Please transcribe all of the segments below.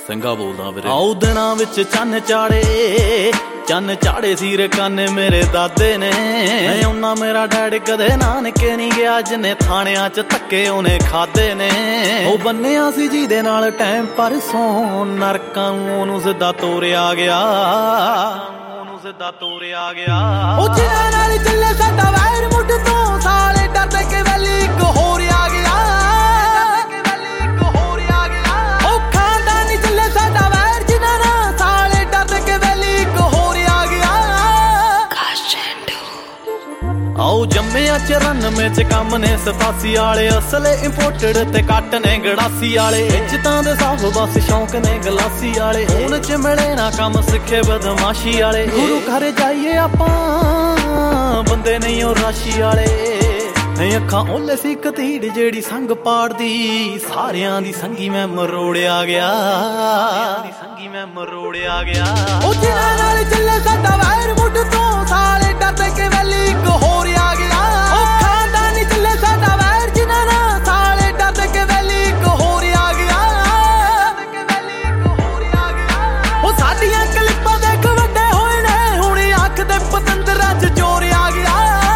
ਸਿੰਘਾ ਬੋਲਦਾ ਵੀਰੇ। ਆਉ ਦਿਨਾਂ ਵਿੱਚ ਚੰਨ ਚਾੜੇ ਸੀਰ ਕੰਨ ਮੇਰੇ ਦਾਦੇ ਨੇ। ਉਹਨਾਂ ਮੇਰਾ ਡੈਡ ਕਦੇ ਨਾਨਕੇ ਨਹੀਂ ਗਿਆ, ਜਿੰਨੇ ਥਾਣਿਆਂ ਚ ਧੱਕੇ ਉਹਨੇ ਖਾਦੇ ਨੇ। ਉਹ ਬੰਨਿਆ ਸੀ ਜਿਹਦੇ ਨਾਲ ਟਾਈਮ ਪਰਸੋਂ, ਨਰਕਾਂ ਨੂੰ ਉਹਨੂੰ ਸਿੱਧਾ ਤੋਰਿਆ ਗਿਆ। ਉਹ ਜਿਨ੍ਹਾਂ ਨਾਲ ਚੱਲੇ ਸਾਡਾ ਵੈਰ ਮੁੱਢ ਤੋਂ, ਸਾਲੇ ਡਰਦੇ ਕਿ ਵੈਲੀ ਇੱਕ ਹੋਰ ਆ ਗਿਆ। ਉਹ ਖਾਨਦਾਨੀ ਚੱਲੇ ਸਾਡਾ ਵੈਰ ਜਿਨ੍ਹਾਂ ਨਾਲ, ਸਾਲੇ ਡਰਦੇ ਕਿ ਵੈਲੀ ਇੱਕ ਹੋਰ ਆ ਗਿਆ। ਆਓ ਜੰਮਿਆ 94 ਚ ਕੰਮ ਨੇ 87 ਵਾਲੇ, ਅਸਲੇ ਇੰਪੋਰਟਡ ਤੇ ਕੱਟ ਨੇ ਗੜਾਸੀ ਵਾਲੇ। ਇੱਜ਼ਤਾਂ ਦੇ ਸਾਫ ਬਸ ਸ਼ੌਂਕ ਨੇ ਗਲਾਸੀ ਵਾਲੇ, ਹੁਣ ਚ ਮਿਲੇ ਨਾ ਕੰਮ ਸਿੱਖੇ ਬਦਮਾਸ਼ੀ ਵਾਲੇ। ਗੁਰੂ ਘਰ ਜਾਈਏ ਆਪਾਂ ਬੰਦੇ ਨਹੀਂ ਉਹ ਰਾਸ਼ੀ ਵਾਲੇ। ਅੱਖਾਂ ਓਲੇ ਸੀ ਕਤੀੜ ਜਿਹੜੀ ਸੰਗ ਪਾੜਦੀ, ਸਾਰਿਆਂ ਦੀ ਸੰਗੀ ਮੈਂ ਮਰੋੜਿਆ ਗਿਆ। ਉਹ ਜਿਨ੍ਹਾਂ ਨਾਲ ਚੱਲੇ ਸਾਡਾ ਵੈਰ ਮੁੱਢ ਤੋਂ, ਸਾਲੇ ਡਰਦੇ ਕਿ ਵੈਲੀ ਇੱਕ ਹੋਰ ਆ ਗਿਆ। ਉਹ ਖਾਨਦਾਨੀ ਚੱਲੇ ਸਾਡਾ ਵੈਰ ਜਿਨ੍ਹਾਂ ਨਾਲ, ਸਾਲੇ ਡਰਦੇ ਕਿ ਵੈਲੀ ਇੱਕ ਹੋਰ ਆ ਗਿਆ। ਉਹ ਸਾਡੀਆਂ ਕਲਿੱਪਾਂ ਦੇਖ ਵੱਡੇ ਹੋਏ ਨੇ, ਹੁਣ ਅੱਖ ਦੇ ਪਤੰਦਰਾਂ ਚ ਚੋਰ ਆ ਗਿਆ।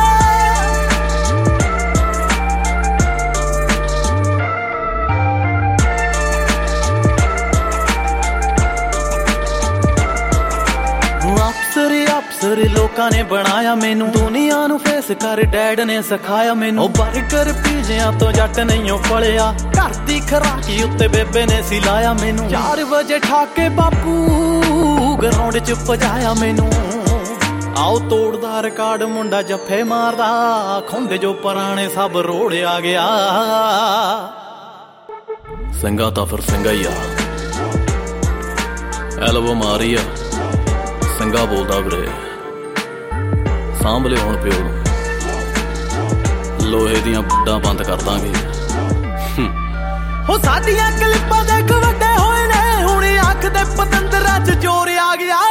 ਅਫਸਰ ਲੋਕਾਂ ਨੇ ਬਣਾਇਆ ਮੈਨੂੰ, ਦੁਨੀਆ ਨੂੰ ਫੇਸ ਕਰ ਡੈਡ ਨੇ ਸਿਖਾਇਆ ਮੈਨੂੰ। ਉਹ ਬਰਗਰ ਪੀਜ਼ਿਆਂ ਤੋਂ ਜੱਟ ਨਹੀਂ ਉਹ ਫਲਿਆ, ਘਰ ਦੀ ਖਰਾਕੀ ਉੱਤੇ ਬੇਬੇ ਨੇ ਸੀ ਲਾਇਆ ਮੈਨੂੰ। 4 ਵਜੇ ਠਾਕੇ ਬਾਪੂ ਗਰਾਊਂਡ ਚ ਭਜਾਇਆ ਮੈਨੂੰ। ਆਓ ਤੋੜਦਾ ਰਿਕਾਰਡ ਮੁੰਡਾ ਜੱਫੇ ਮਾਰਦਾ, ਖੁੰਡੇ ਜੋ ਪੁਰਾਣੇ ਸਭ ਰੋੜਿਆ ਗਿਆ। ਸਿੰਘਾ ਤਾਂ ਫਿਰ ਸਿੰਘਾ ਹੀ ਆ, ਐਲਬਮ ਆ ਰਹੀ ਆ, ਸਿੰਘਾ ਬੋਲਦਾ ਵੀਰੇ। ਸਾਂਭ ਲਿਓ ਹੁਣ ਪਿਓ ਨੂੰ, ਲੋਹੇ ਦੀਆਂ ਬੁੱਢਾਂ ਬੰਦ ਕਰ ਦਾਂਗੇ। ਹੋ ਸਾਡੀਆਂ ਕਲਿੱਪਾਂ ਦੇਖ ਵੱਡੇ ਹੋਏ ਨੇ, ਹੁਣ ਅੱਖ ਦੇ ਪਤੰਦਰਾਂ ਚ ਜੋਰ ਆ ਗਿਆ।